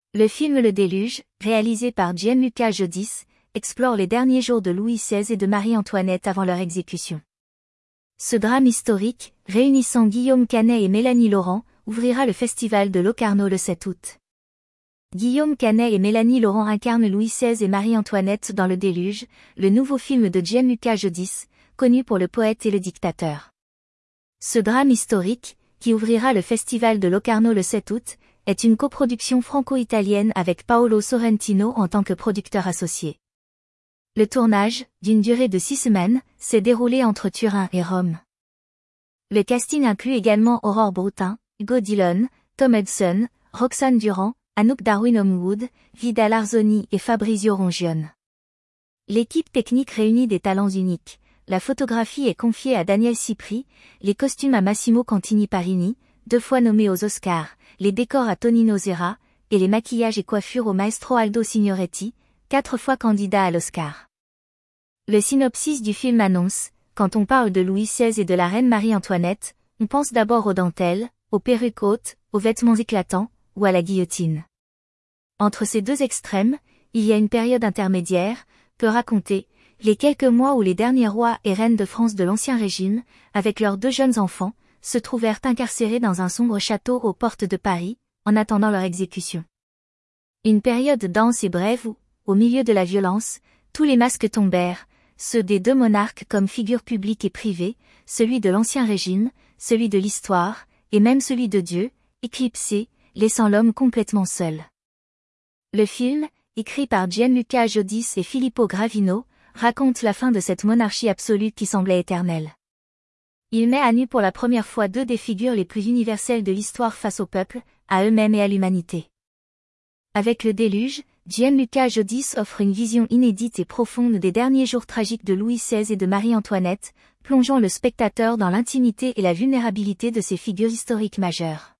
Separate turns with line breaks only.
Le film Le Déluge, réalisé par Gianluca Giudice, explore les derniers jours de Louis XVI et de Marie-Antoinette avant leur exécution. Ce drame historique, réunissant Guillaume Canet et Mélanie Laurent, ouvrira le festival de Locarno le 7 août. Guillaume Canet et Mélanie Laurent incarnent Louis XVI et Marie-Antoinette dans Le Déluge, le nouveau film de Gianluca Giudice, connu pour Le Poète et le Dictateur. Ce drame historique, qui ouvrira le festival de Locarno le 7 août, est une coproduction franco-italienne avec Paolo Sorrentino en tant que producteur associé. Le tournage, d'une durée de 6 semaines, s'est déroulé entre Turin et Rome. Le casting inclut également Aurore Broutin, Hugo Dillon, Tom Hudson, Roxane Durand, Anouk Darwin-Homewood, Vidal Arzoni et Fabrizio Rongione. L'équipe technique réunit des talents uniques. La photographie est confiée à Daniel Cipri, les costumes à Massimo Cantini-Parini, 2 fois nommé aux Oscars, les décors à Tonino Serra, et les maquillages et coiffures au maestro Aldo Signoretti, 4 fois candidat à l'Oscar. Le synopsis du film annonce, quand on parle de Louis XVI et de la reine Marie-Antoinette, on pense d'abord aux dentelles, aux perruques hautes, aux vêtements éclatants, ou à la guillotine. Entre ces deux extrêmes, il y a une période intermédiaire, peu racontée, les quelques mois où les derniers rois et reines de France de l'Ancien Régime, avec leurs 2 jeunes enfants, se trouvèrent incarcérés dans un sombre château aux portes de Paris, en attendant leur exécution. Une période dense et brève où, au milieu de la violence, tous les masques tombèrent, ceux des 2 monarques comme figures publiques et privées, celui de l'Ancien Régime, celui de l'Histoire, et même celui de Dieu, éclipsé, laissant l'homme complètement seul. Le film, écrit par Gianluca Giudice et Filippo Gravino, raconte la fin de cette monarchie absolue qui semblait éternelle. Il met à nu pour la première fois 2 des figures les plus universelles de l'histoire face au peuple, à eux-mêmes et à l'humanité. Avec Le Déluge, Gianluca Giudice offre une vision inédite et profonde des derniers jours tragiques de Louis XVI et de Marie-Antoinette, plongeant le spectateur dans l'intimité et la vulnérabilité de ces figures historiques majeures.